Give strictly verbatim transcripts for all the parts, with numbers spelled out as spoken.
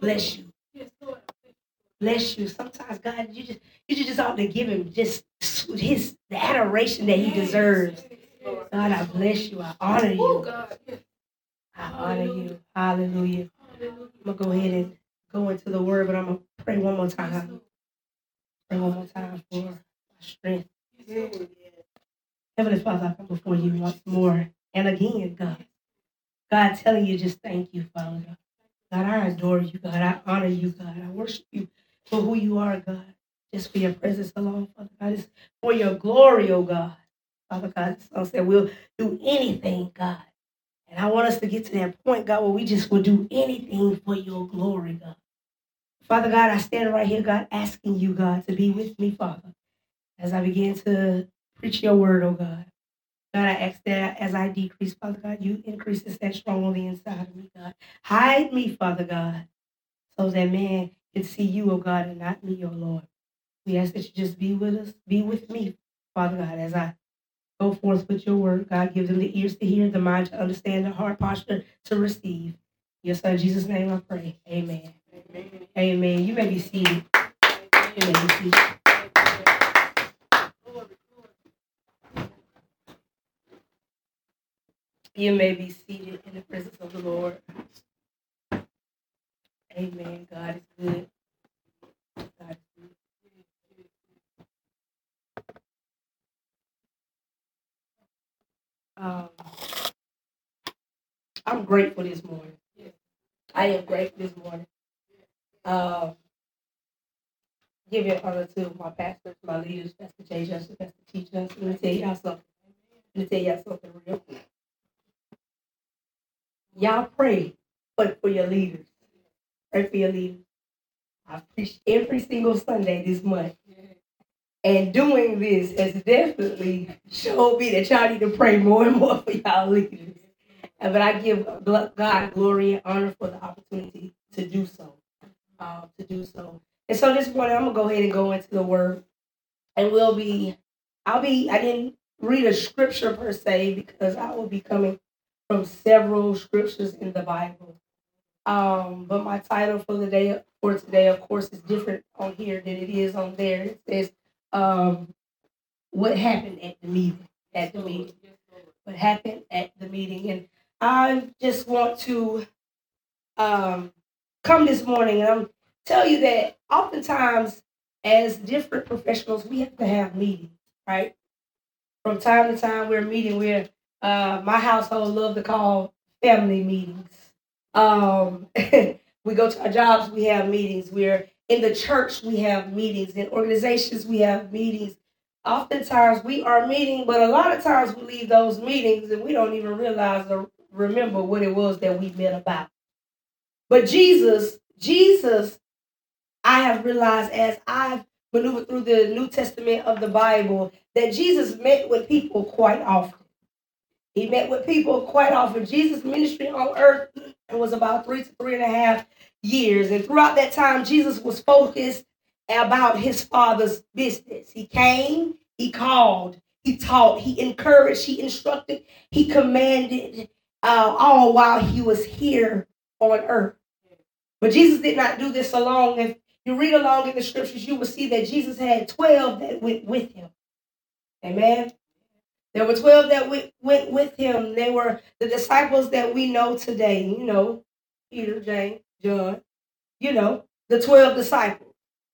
Bless you. Bless you. Sometimes, God, you just you just ought to give him just his the adoration that he deserves. God, I bless you. I honor you. I honor you. Hallelujah. I'm going to go ahead and go into the word, but I'm going to pray one more time. Pray one more time for my strength. Heavenly Father, I come before you once more. And again, God. God, telling you just thank you, Father. God, I adore you, God. I honor you, God. I worship you for who you are, God. Just for your presence alone, Father God. It's for your glory, oh God. Father God, the song said we'll do anything, God. And I want us to get to that point, God, where we just will do anything for your glory, God. Father God, I stand right here, God, asking you, God, to be with me, Father, as I begin to preach your word, oh God. God, I ask that as I decrease, Father God, you increase and stand strong on the inside of me, God. Hide me, Father God, so that man can see you, oh God, and not me, oh Lord. We ask that you just be with us, be with me, Father God, as I go forth with your word. God, give them the ears to hear, the mind to understand, the heart posture to receive. Your son, Jesus' name I pray. Amen. Amen. Amen. You may be seated. You may be seated. You may be seated in the presence of the Lord. Amen. God is good. God is good. Um, I'm grateful this morning. I am grateful this morning. Um, give your honor to my pastors, my leaders, Pastor Jay Johnson, Pastor T Johnson. Let me tell y'all something. Let me tell y'all something real quick. Y'all pray for, for your leaders. Pray for your leaders. I preach every single Sunday this month. And doing this has definitely showed me that y'all need to pray more and more for y'all leaders. But I give God glory and honor for the opportunity to do so. Uh, to do so. And so this morning, I'm going to go ahead and go into the word. And we'll be, I'll be, I didn't read a scripture per se because I will be coming from several scriptures in the Bible. Um, but my title for the day, for today, of course, is different on here than it is on there. It says, um, what happened at the meeting, at the meeting, what happened at the meeting. And I just want to um, come this morning and I'm tell you that oftentimes as different professionals, we have to have meetings, right? From time to time, we're meeting. We're uh, my household love to call family meetings. Um, we go to our jobs, we have meetings. We're in the church, we have meetings. In organizations, we have meetings. Oftentimes, we are meeting, but a lot of times we leave those meetings and we don't even realize or remember what it was that we met about. But Jesus, Jesus, I have realized as I've maneuvered through the New Testament of the Bible that Jesus met with people quite often. He met with people quite often. Jesus' ministry on earth was about three to three and a half years. And throughout that time, Jesus was focused about his Father's business. He came, he called, he taught, he encouraged, he instructed, he commanded, uh, all while he was here on earth. But Jesus did not do this alone. If you read along in the scriptures, you will see that Jesus had twelve that went with him. Amen. There were twelve that went, went with him. They were the disciples that we know today. You know, Peter, James, John, you know, the twelve disciples.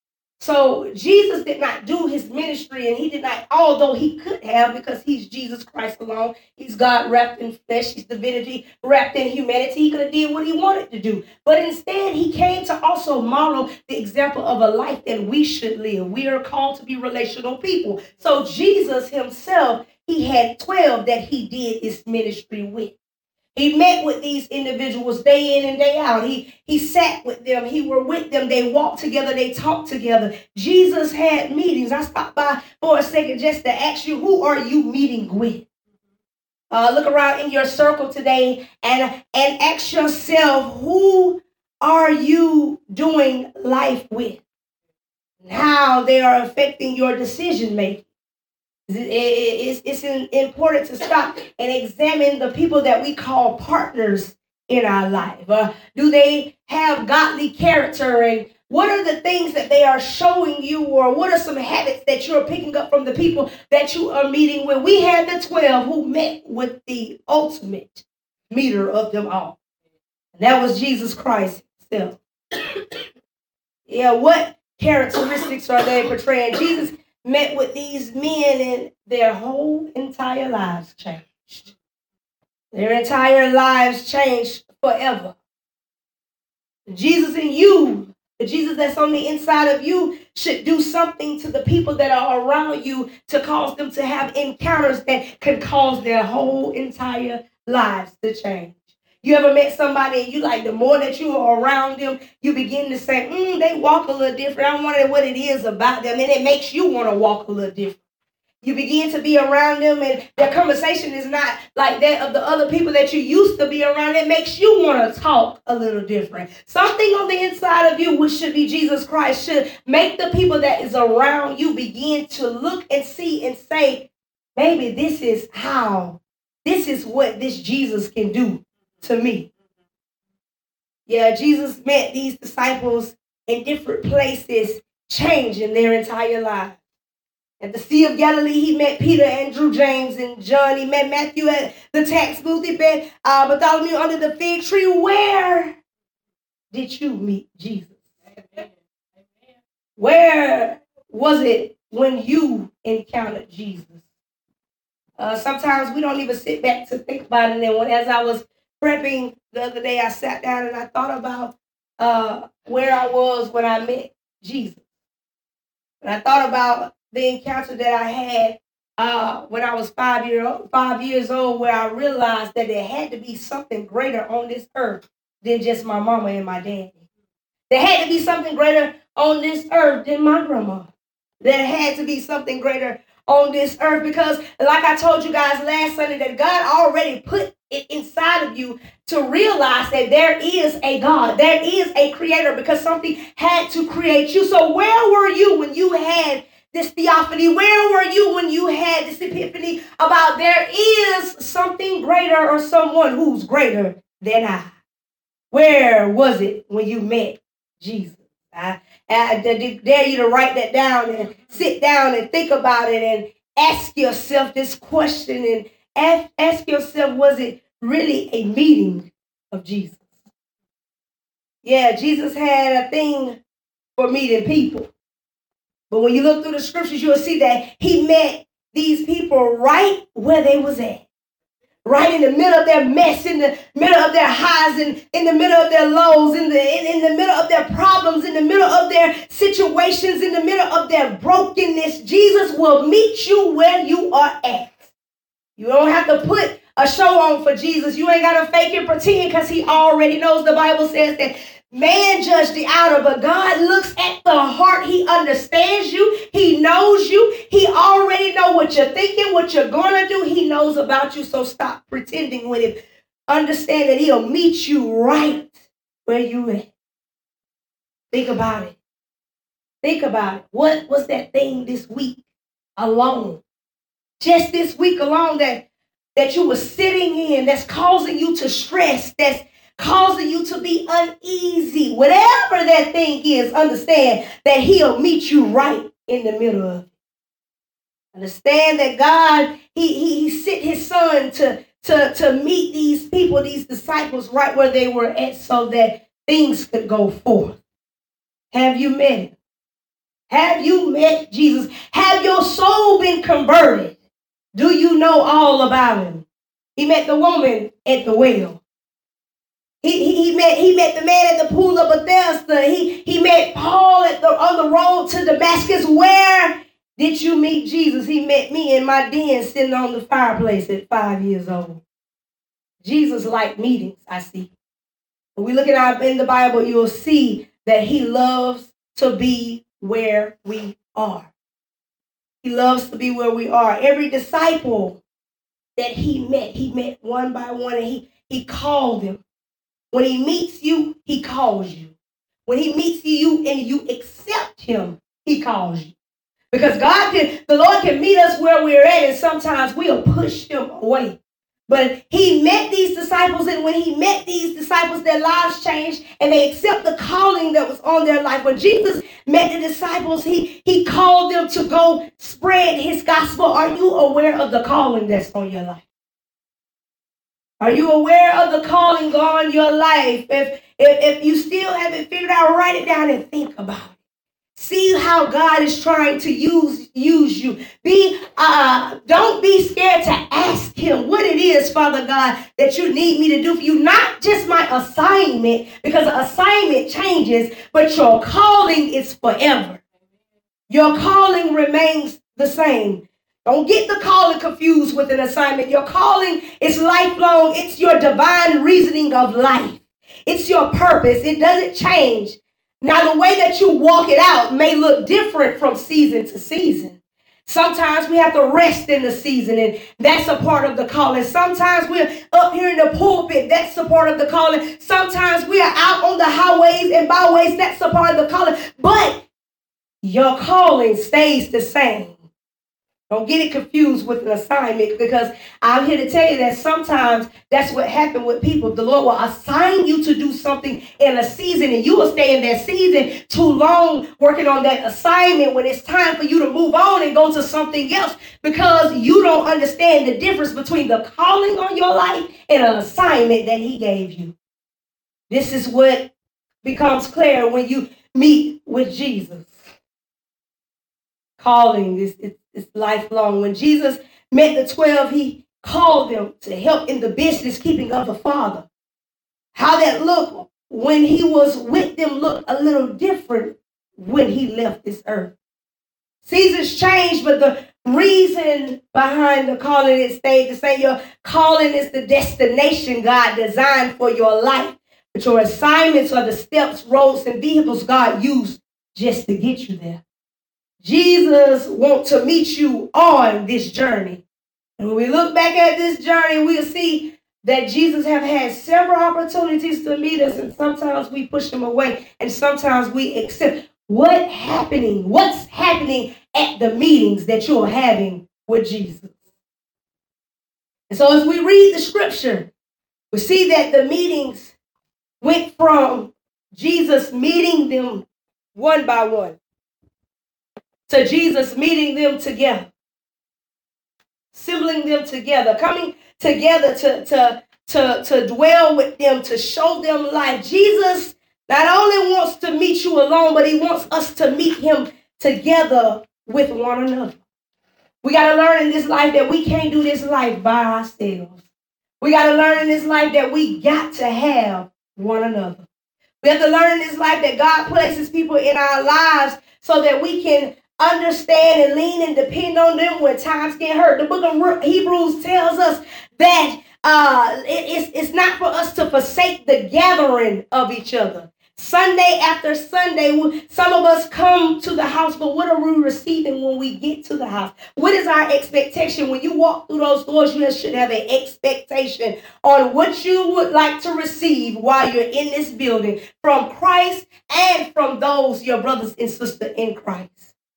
So Jesus did not do his ministry, and he did not, although he could have, because he's Jesus Christ alone. He's God wrapped in flesh. He's divinity wrapped in humanity. He could have did what he wanted to do. But instead, he came to also model the example of a life that we should live. We are called to be relational people. So Jesus himself, he had twelve that he did his ministry with. He met with these individuals day in and day out. He, he sat with them. He were with them. They walked together. They talked together. Jesus had meetings. I stopped by for a second just to ask you, who are you meeting with? Uh, look around in your circle today and, and ask yourself, who are you doing life with? And how they are affecting your decision making. It's, it's important to stop and examine the people that we call partners in our life? Uh, do they have godly character? And what are the things that they are showing you, or what are some habits that you're picking up from the people that you are meeting with? We had the twelve who met with the ultimate meter of them all. And that was Jesus Christ himself. Yeah, what characteristics are they portraying? Jesus met with these men and their whole entire lives changed. Their entire lives changed forever. Jesus in you, the Jesus that's on the inside of you, should do something to the people that are around you to cause them to have encounters that can cause their whole entire lives to change. You ever met somebody and you like, the more that you are around them, you begin to say, mm, they walk a little different. I wonder what it is about them. And it makes you want to walk a little different. You begin to be around them and their conversation is not like that of the other people that you used to be around. It makes you want to talk a little different. Something on the inside of you, which should be Jesus Christ, should make the people that is around you begin to look and see and say, maybe this is how, this is what this Jesus can do to me. Yeah, Jesus met these disciples in different places, changing their entire lives. At the Sea of Galilee, he met Peter, Andrew, James, and John. He met Matthew at the tax booth. He met uh, Bartholomew under the fig tree. Where did you meet Jesus? Where was it when you encountered Jesus? Uh, sometimes we don't even sit back to think about it. And when, as I was prepping the other day, I sat down and I thought about uh, where I was when I met Jesus. And I thought about the encounter that I had uh, when I was five, year old, five years old, where I realized that there had to be something greater on this earth than just my mama and my daddy. There had to be something greater on this earth than my grandma. There had to be something greater on this earth because, like I told you guys last Sunday, that God already put it inside of you to realize that there is a God, there is a creator, because something had to create you. So where were you when you had this theophany? Where were you when you had this epiphany about there is something greater or someone who's greater than I? Where was it when you met Jesus? I, I dare you to write that down and sit down and think about it and ask yourself this question and ask, ask yourself, was it really a meeting of Jesus? Yeah, Jesus had a thing for meeting people. But when you look through the scriptures, you'll see that he met these people right where they was at. Right in the middle of their mess, in the middle of their highs, and in the middle of their lows, in the, in, in the middle of their problems, in the middle of their situations, in the middle of their brokenness. Jesus will meet you where you are at. You don't have to put a show on for Jesus. You ain't got to fake and pretend, because he already knows. The Bible says that man judged the outer, but God looks at the heart. He understands you. He knows you. He already knows what you're thinking, what you're going to do. He knows about you. So stop pretending with him. Understand that he'll meet you right where you at. Think about it. Think about it. What was that thing this week alone? Just this week alone that, that you were sitting in, that's causing you to stress, that's causing you to be uneasy. Whatever that thing is, understand that he'll meet you right in the middle of it. Understand that God, he, he, he sent his son to, to, to meet these people, these disciples, right where they were at, so that things could go forth. Have you met him? Have you met Jesus? Have your soul been converted? Do you know all about him? He met the woman at the well. He, he, he, met, he met the man at the pool of Bethesda. He, he met Paul at the, on the road to Damascus. Where did you meet Jesus? He met me in my den sitting on the fireplace at five years old. Jesus liked meetings, I see. When we look at our, in the Bible, you'll see that he loves to be where we are. He loves to be where we are. Every disciple that he met, he met one by one, and he, he called them. When he meets you, he calls you. When he meets you and you accept him, he calls you. Because God can, the Lord can meet us where we're at, and sometimes we'll push him away. But he met these disciples, and when he met these disciples, their lives changed, and they accept the calling that was on their life. When Jesus met the disciples, he, he called them to go spread his gospel. Are you aware of the calling that's on your life? Are you aware of the calling on your life? If, if, if you still haven't figured out, write it down and think about it. See how God is trying to use, use you. Be uh, don't be scared to ask him what it is, Father God, that you need me to do for you. Not just my assignment, because the assignment changes, but your calling is forever. Your calling remains the same. Don't get the calling confused with an assignment. Your calling is lifelong. It's your divine reasoning of life. It's your purpose. It doesn't change. Now, the way that you walk it out may look different from season to season. Sometimes we have to rest in the season, and that's a part of the calling. Sometimes we're up here in the pulpit. That's a part of the calling. Sometimes we are out on the highways and byways. That's a part of the calling. But your calling stays the same. Don't get it confused with an assignment, because I'm here to tell you that sometimes that's what happened with people. The Lord will assign you to do something in a season, and you will stay in that season too long working on that assignment when it's time for you to move on and go to something else, because you don't understand the difference between the calling on your life and an assignment that he gave you. This is what becomes clear when you meet with Jesus. Calling is it's, it's lifelong. When Jesus met the twelve, he called them to help in the business keeping of the Father. How that looked when he was with them looked a little different when he left this earth. Seasons changed, but the reason behind the calling it stayed the same. Your calling is the destination God designed for your life, but your assignments are the steps, roads, and vehicles God used just to get you there. Jesus wants to meet you on this journey. And when we look back at this journey, we'll see that Jesus have had several opportunities to meet us, and sometimes we push him away, and sometimes we accept. What happening? What's happening at the meetings that you're having with Jesus? And so as we read the scripture, we see that the meetings went from Jesus meeting them one by one to Jesus meeting them together, assembling them together, coming together to, to, to, to dwell with them, to show them life. Jesus not only wants to meet you alone, but he wants us to meet him together with one another. We got to learn in this life that we can't do this life by ourselves. We got to learn in this life that we got to have one another. We have to learn in this life that God places people in our lives so that we can understand and lean and depend on them when times get hurt. The book of Hebrews tells us that uh, it, it's, it's not for us to forsake the gathering of each other. Sunday after Sunday, some of us come to the house, but what are we receiving when we get to the house? What is our expectation? When you walk through those doors, you should have an expectation on what you would like to receive while you're in this building from Christ and from those, your brothers and sisters in Christ.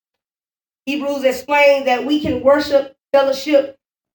Hebrews explain that we can worship, fellowship,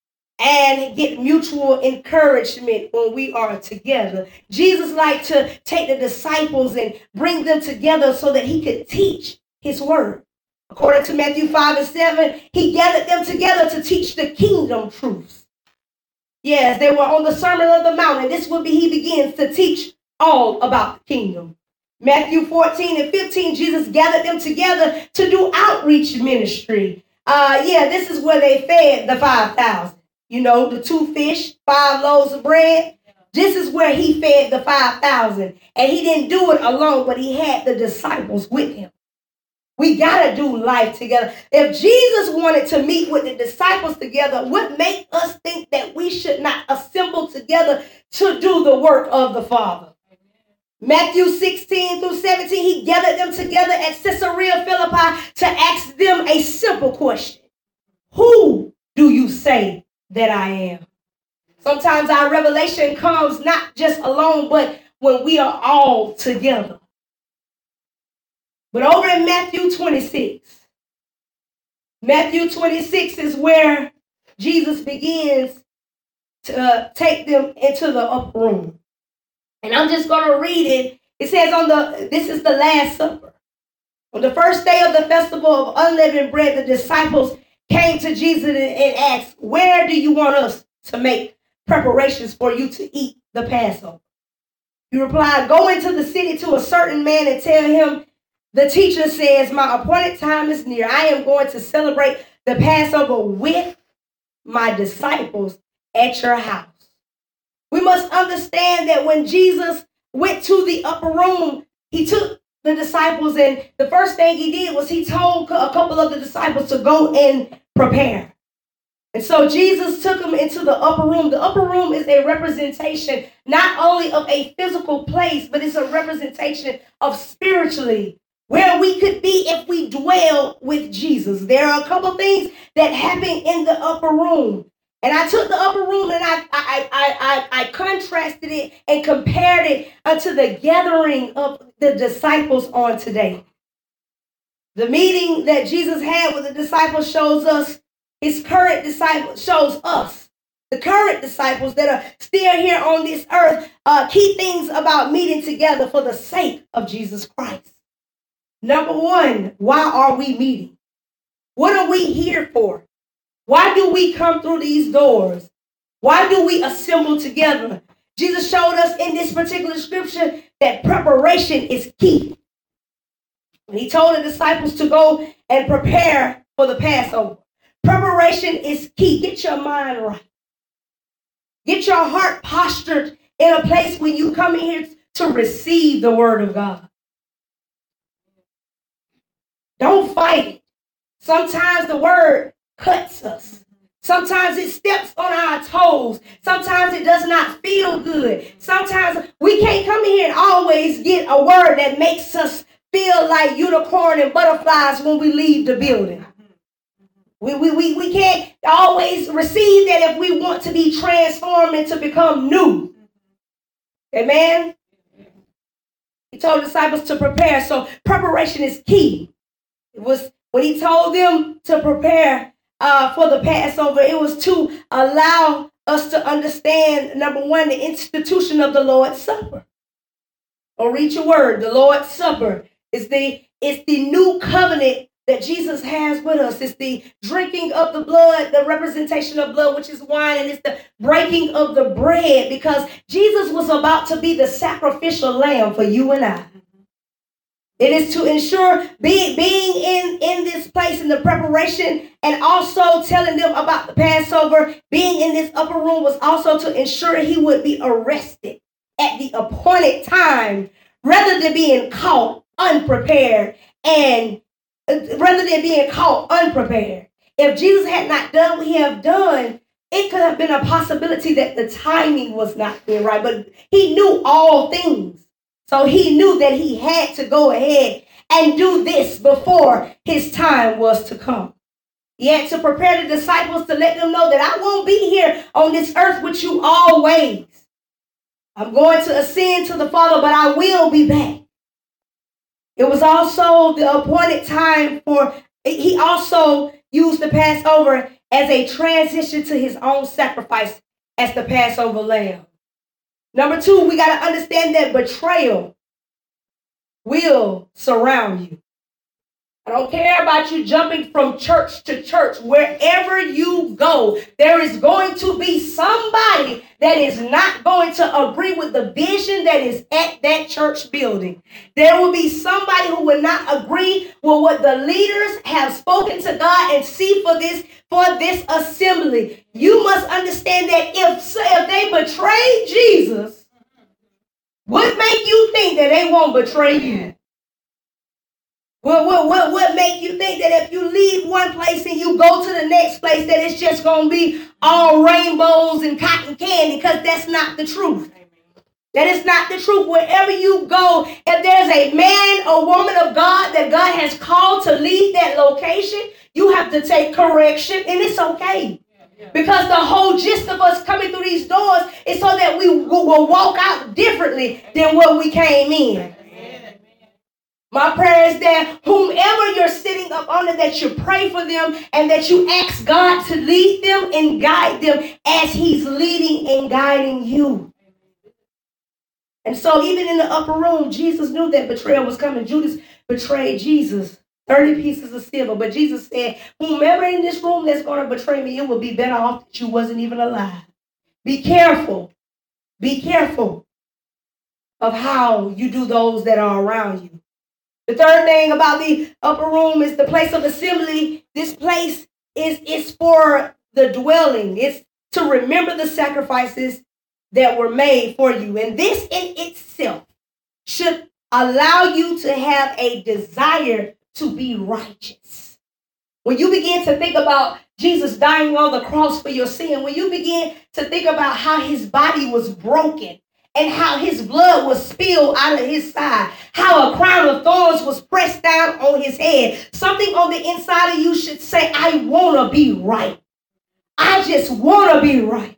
and get mutual encouragement when we are together. Jesus liked to take the disciples and bring them together so that he could teach his word. According to Matthew five and seven, he gathered them together to teach the kingdom truths. Yes, they were on the Sermon on the Mount, and this will be, he begins to teach all about the kingdom. Matthew fourteen and fifteen, Jesus gathered them together to do outreach ministry. Uh, yeah, this is where they fed the five thousand. You know, the two fish, five loaves of bread. This is where he fed the five thousand. And he didn't do it alone, but he had the disciples with him. We got to do life together. If Jesus wanted to meet with the disciples together, what makes us think that we should not assemble together to do the work of the Father? Matthew sixteen through seventeen, he gathered them together at Caesarea Philippi to ask them a simple question. Who do you say that I am? Sometimes our revelation comes not just alone, but when we are all together. But over in Matthew twenty-six, Matthew twenty-six is where Jesus begins to uh, take them into the upper room. And I'm just going to read it. It says on the, this is the Last Supper. On the first day of the festival of unleavened bread, the disciples came to Jesus and, and asked, where do you want us to make preparations for you to eat the Passover? He replied, go into the city to a certain man and tell him, the teacher says, my appointed time is near. I am going to celebrate the Passover with my disciples at your house. We must understand that when Jesus went to the upper room, he took the disciples, and the first thing he did was he told a couple of the disciples to go and prepare. And so Jesus took them into the upper room. The upper room is a representation not only of a physical place, but it's a representation of spiritually where we could be if we dwell with Jesus. There are a couple things that happen in the upper room. And I took the upper room and I, I, I, I, I contrasted it and compared it unto the gathering of the disciples on today. The meeting that Jesus had with the disciples shows us, his current disciples shows us, the current disciples that are still here on this earth, uh, key things about meeting together for the sake of Jesus Christ. Number one, why are we meeting? What are we here for? Why do we come through these doors? Why do we assemble together? Jesus showed us in this particular scripture that preparation is key. He told the disciples to go and prepare for the Passover. Preparation is key. Get your mind right. Get your heart postured in a place when you come in here to receive the word of God. Don't fight it. Sometimes the word cuts us. Sometimes it steps on our toes. Sometimes it does not feel good. Sometimes we can't come in here and always get a word that makes us feel like unicorn and butterflies when we leave the building. We, we, we, we can't always receive that if we want to be transformed and to become new. Amen? He told the disciples to prepare. So preparation is key. It was when he told them to prepare Uh, for the Passover, it was to allow us to understand, number one, the institution of the Lord's Supper. Or read your word. The Lord's Supper is the, it's the new covenant that Jesus has with us. It's the drinking of the blood, the representation of blood, which is wine, and it's the breaking of the bread, because Jesus was about to be the sacrificial lamb for you and I. It is to ensure being, being in, in this place in the preparation, and also telling them about the Passover. Being in this upper room was also to ensure he would be arrested at the appointed time rather than being caught unprepared and uh, rather than being caught unprepared. If Jesus had not done what he had done, it could have been a possibility that the timing was not being right, but he knew all things. So he knew that he had to go ahead and do this before his time was to come. He had to prepare the disciples to let them know that I won't be here on this earth with you always. I'm going to ascend to the Father, but I will be back. It was also the appointed time for, he also used the Passover as a transition to his own sacrifice as the Passover lamb. Number two, we got to understand that betrayal will surround you. I don't care about you jumping from church to church. Wherever you go, there is going to be somebody that is not going to agree with the vision that is at that church building. There will be somebody who will not agree with what the leaders have spoken to God and see for this for this assembly. You must understand that if, if they betray Jesus, what make you think that they won't betray you? What, what, what, what make you think that if you leave one place and you go to the next place that it's just going to be all rainbows and cotton candy? Because that's not the truth. That is not the truth. Wherever you go, if there's a man or woman of God that God has called to lead that location, you have to take correction, and it's okay. Because the whole gist of us coming through these doors is so that we will walk out differently than what we came in. My prayer is that whomever you're sitting up under, that you pray for them and that you ask God to lead them and guide them as he's leading and guiding you. And so even in the upper room, Jesus knew that betrayal was coming. Judas betrayed Jesus, thirty pieces of silver. But Jesus said, whomever in this room that's going to betray me, it will be better off that you wasn't even alive. Be careful. Be careful of how you do those that are around you. The third thing about the upper room is the place of assembly. This place is, is for the dwelling. It's to remember the sacrifices that were made for you. And this in itself should allow you to have a desire to be righteous. When you begin to think about Jesus dying on the cross for your sin, when you begin to think about how his body was broken, and how his blood was spilled out of his side, how a crown of thorns was pressed down on his head. Something on the inside of you should say, I want to be right. I just want to be right.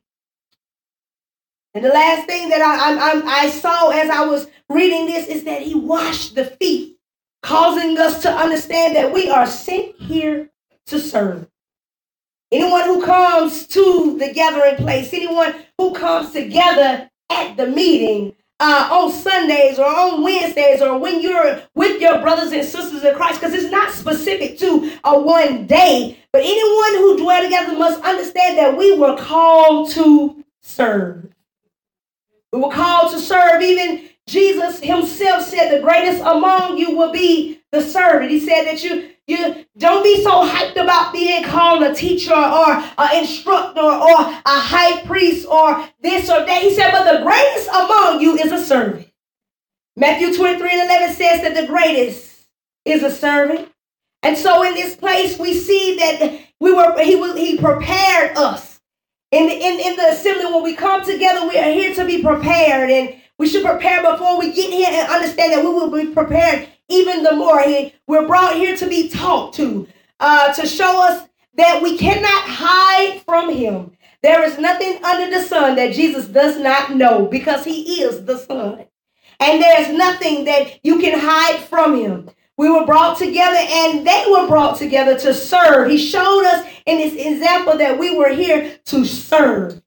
And the last thing that I, I, I saw as I was reading this is that he washed the feet, causing us to understand that we are sent here to serve. Anyone who comes to the gathering place, anyone who comes together at the meeting uh, on Sundays or on Wednesdays or when you're with your brothers and sisters in Christ, because it's not specific to a one day, but anyone who dwell together must understand that we were called to serve. We were called to serve. Even Jesus himself said the greatest among you will be the servant. He said that you You don't be so hyped about being called a teacher or an instructor or a high priest or this or that. He said, but the greatest among you is a servant. Matthew twenty-three and eleven says that the greatest is a servant. And so in this place, we see that we were he was he prepared us. In the, in, in the assembly, when we come together, we are here to be prepared. And we should prepare before we get here and understand that we will be prepared even the more. We're brought here to be taught to, uh, to show us that we cannot hide from him. There is nothing under the sun that Jesus does not know, because he is the Son. And there's nothing that you can hide from him. We were brought together and they were brought together to serve. He showed us in this example that we were here to serve.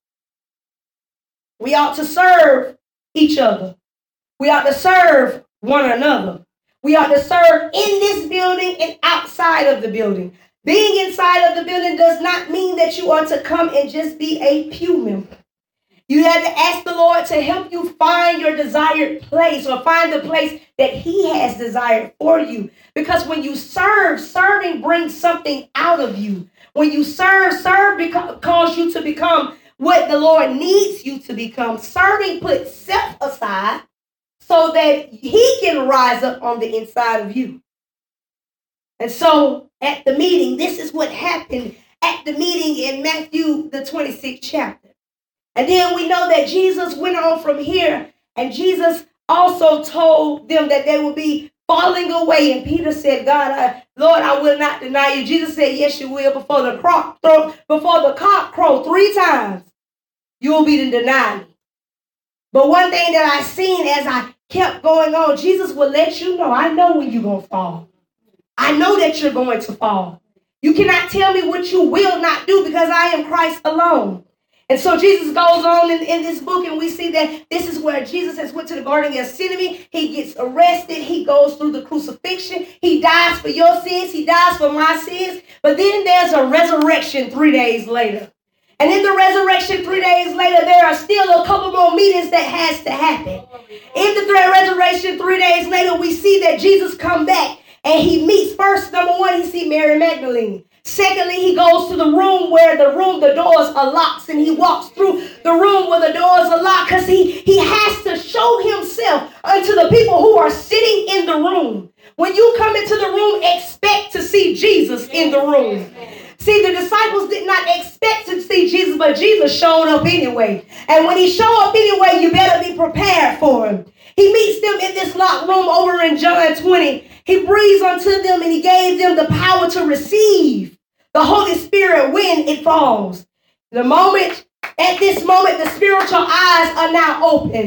We ought to serve each other. We ought to serve one another. We ought to serve in this building and outside of the building. Being inside of the building does not mean that you are to come and just be a pew member. You have to ask the Lord to help you find your desired place, or find the place that he has desired for you. Because when you serve, serving brings something out of you. When you serve, serve beca- cause you to become what the Lord needs you to become. Serving puts self aside so that he can rise up on the inside of you. And so at the meeting, this is what happened at the meeting in Matthew, the twenty-sixth chapter. And then we know that Jesus went on from here, and Jesus also told them that they would be falling away. And Peter said, God, I, Lord, I will not deny you. Jesus said, yes, you will. Before the cock crow, before the cock crow three times, you will be to deny me. But one thing that I seen as I kept going on, Jesus will let you know, I know when you're going to fall. I know that you're going to fall. You cannot tell me what you will not do, because I am Christ alone. And so Jesus goes on in, in this book, and we see that this is where Jesus has went to the Garden of Gethsemane. He gets arrested. He goes through the crucifixion. He dies for your sins. He dies for my sins. But then there's a resurrection three days later. And in the resurrection three days later, there are still a couple more meetings that has to happen. In the resurrection three days later, we see that Jesus come back, and he meets first, number one, he see Mary Magdalene. Secondly, he goes to the room where the room, the doors are locked, and he walks through the room where the doors are locked, because he, he has to show himself unto the people who are sitting in the room. When you come into the room, expect to see Jesus in the room. See, the disciples did not expect to see Jesus, but Jesus showed up anyway. And when he showed up anyway, you better be prepared for him. He meets them in this locked room over in John twenty. He breathes unto them, and he gave them the power to receive the Holy Spirit when it falls. The moment, at this moment, the spiritual eyes are now open.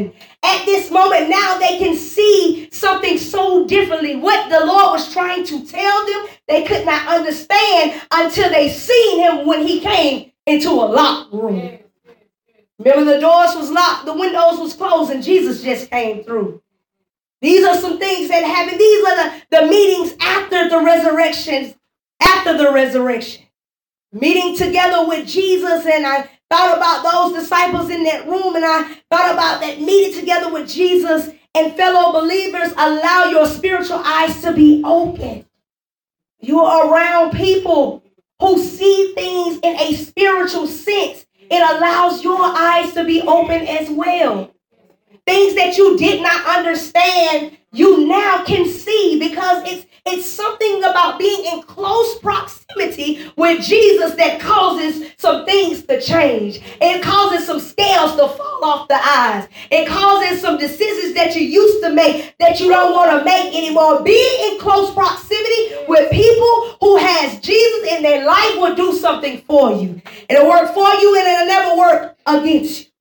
at this moment now they can see something so differently. What the Lord was trying to tell them, they could not understand until they seen him when he came into a locked room. Remember, the doors was locked, the windows was closed, and Jesus just came through. These are some things that happen. These are the, the meetings after the resurrection, after the resurrection. Meeting together with Jesus, and I thought about those disciples in that room, and I thought about that meeting together with Jesus. And fellow believers, allow your spiritual eyes to be open. You're around people who see things in a spiritual sense. It allows your eyes to be open as well. Things that you did not understand, you now can see, because it's it's something about being in close proximity with Jesus that causes some things to change. It causes some scales to fall off the eyes. It causes some decisions that you used to make that you don't want to make anymore. Being in close proximity with people who has Jesus in their life will do something for you. It'll work for you, and it'll never work against you.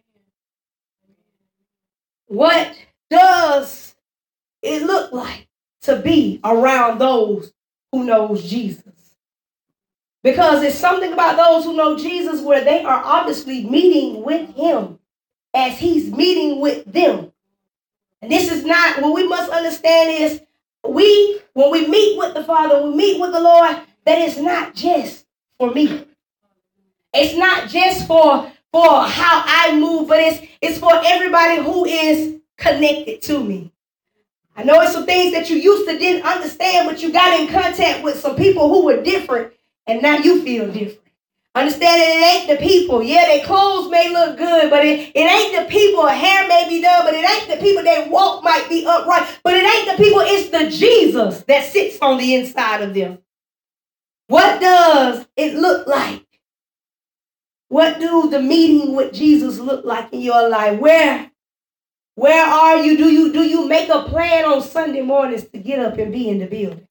What does it look like to be around those who knows Jesus? Because it's something about those who know Jesus where they are obviously meeting with him as he's meeting with them. And this is not, what we must understand is, we, when we meet with the Father, we meet with the Lord, that it's not just for me. It's not just for for how I move, but it's, it's for everybody who is connected to me. I know it's some things that you used to didn't understand, but you got in contact with some people who were different, and now you feel different. Understand that it ain't the people. Yeah, their clothes may look good, but it, it ain't the people. Hair may be done, but it ain't the people. Their walk might be upright, but it ain't the people. It's the Jesus that sits on the inside of them. What does it look like? What do the meeting with Jesus look like in your life? Where, where are you? Do you do you make a plan on Sunday mornings to get up and be in the building?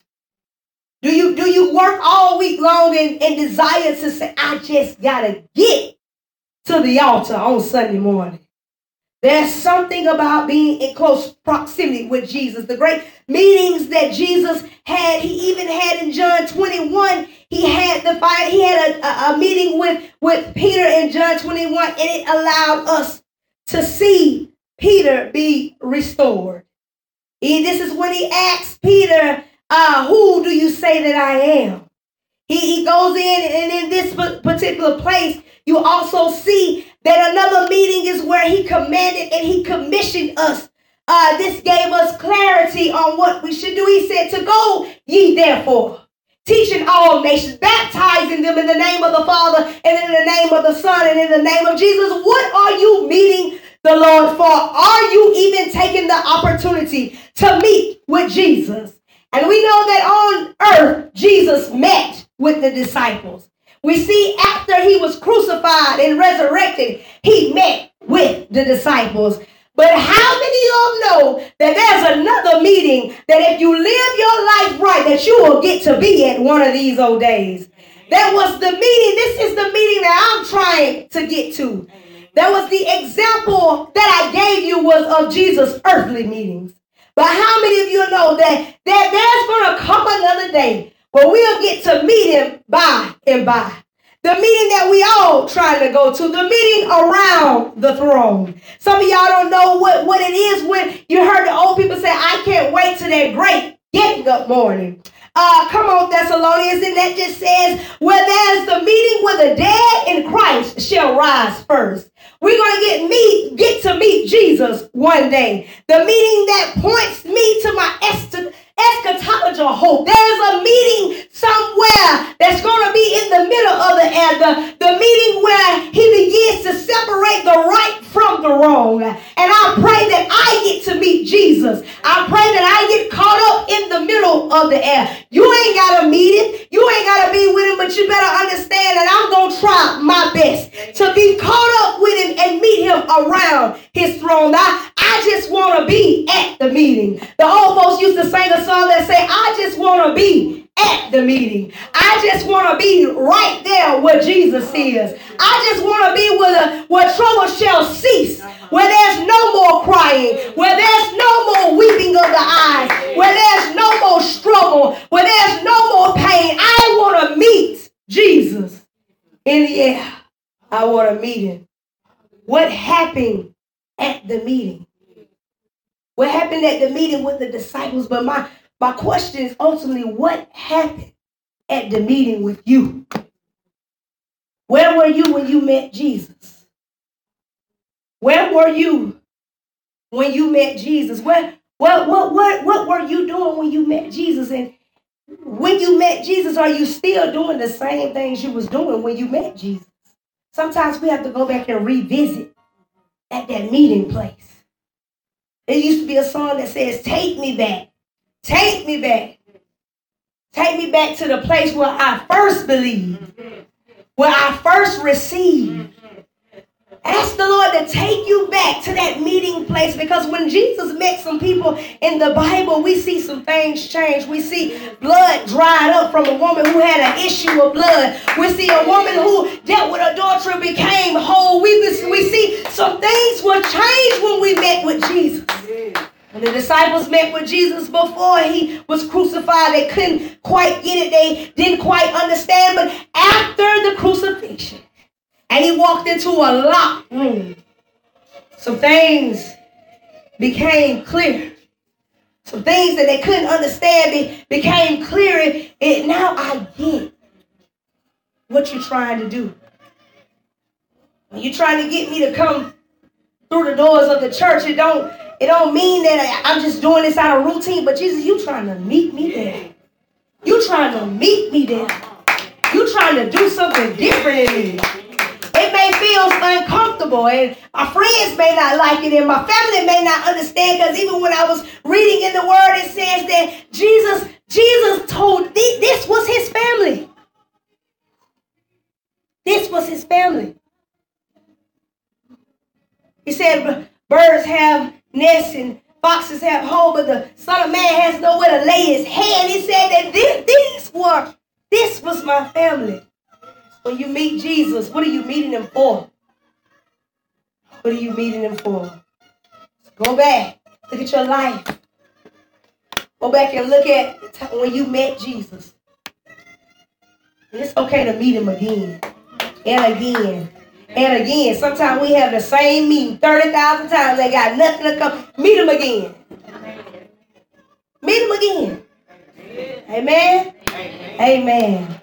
Do you do you work all week long and, and desire to say, I just gotta get to the altar on Sunday morning? There's something about being in close proximity with Jesus. The great meetings that Jesus had, he even had in John twenty-one. He had the he had a, a, a meeting with, with Peter in John twenty-one, and it allowed us to see Peter be restored. He, this is when he asked Peter, uh, who do you say that I am? He, he goes in, and in this particular place, you also see that another meeting is where he commanded and he commissioned us. Uh, this gave us clarity on what we should do. He said to go ye therefore, teaching all nations, baptizing them in the name of the Father and in the name of the Son and in the name of Jesus. What are you meeting the Lord for? Are you even taking the opportunity to meet with Jesus? And we know that on earth, Jesus met with the disciples. We see after he was crucified and resurrected, he met with the disciples. But how many of them know that there's another meeting that if you live your life right, that you will get to be at one of these old days? That was the meeting. This is the meeting that I'm trying to get to. That was the example that I gave you was of Jesus' earthly meetings. But how many of you know that, that there's going to come another day where we'll get to meet him by and by? The meeting that we all trying to go to, the meeting around the throne. Some of y'all don't know what, what it is when you heard the old people say, I can't wait till that great getting up morning. Uh, come on, Thessalonians, and that just says, where there's the meeting where the dead in Christ shall rise first. We're going to get meet, get to meet Jesus one day. The meeting that points me to my est- eschatological hope. There's a meeting somewhere that's going to be in the middle of the air. The, the meeting where he begins to separate the right from the wrong. And I pray that I get to meet Jesus. I pray that I get caught up in the middle of the air. You ain't got to meet him. You ain't got to be with him, but you better understand that I'm going to try my best to be caught up with him and meet him around his throne. I, I just want to be at the meeting. The old folks used to sing a song that say, I just want to be at the meeting. I just want to be right there where Jesus is. I just want to be where, the, where trouble shall cease, where there's no more crying, where there's no more weeping of the eyes, where there's no more struggle, where there's no more pain. I want to meet Jesus in the air. I want to meet him. What happened at the meeting? What happened at the meeting with the disciples? But my, my question is ultimately, what happened at the meeting with you? Where were you when you met Jesus? Where were you when you met Jesus? Where, what, what, what, what were you doing when you met Jesus? And when you met Jesus, are you still doing the same things you was doing when you met Jesus? Sometimes we have to go back and revisit at that meeting place. There used to be a song that says, take me back. Take me back. Take me back to the place where I first believed, where I first received. Ask the Lord to take you back to that meeting place, because when Jesus met some people in the Bible, we see some things change. We see blood dried up from a woman who had an issue of blood. We see a woman who dealt with adultery became whole. We, we see some things were changed when we met with Jesus. When the disciples met with Jesus before he was crucified, they couldn't quite get it. They didn't quite understand. But after the crucifixion, and he walked into a locked room, some things became clear. Some things that they couldn't understand be, became clear. And now I get what you're trying to do. When you're trying to get me to come through the doors of the church, it don't, it don't mean that I'm just doing this out of routine. But Jesus, you trying to meet me there. You trying to meet me there. You trying to do something different in me. It may feel uncomfortable, and my friends may not like it, and my family may not understand, because even when I was reading in the Word, it says that Jesus, Jesus told, this was his family. This was his family. He said, birds have nests and foxes have holes, but the Son of Man has nowhere to lay his head. He said that this, these were, this was my family. When you meet Jesus, what are you meeting him for? What are you meeting him for? Go back. Look at your life. Go back and look at when you met Jesus. And it's okay to meet him again and again and again. Sometimes we have the same meeting thirty thousand times. They got nothing to come. Meet him again. Meet him again. Amen. Amen. Amen.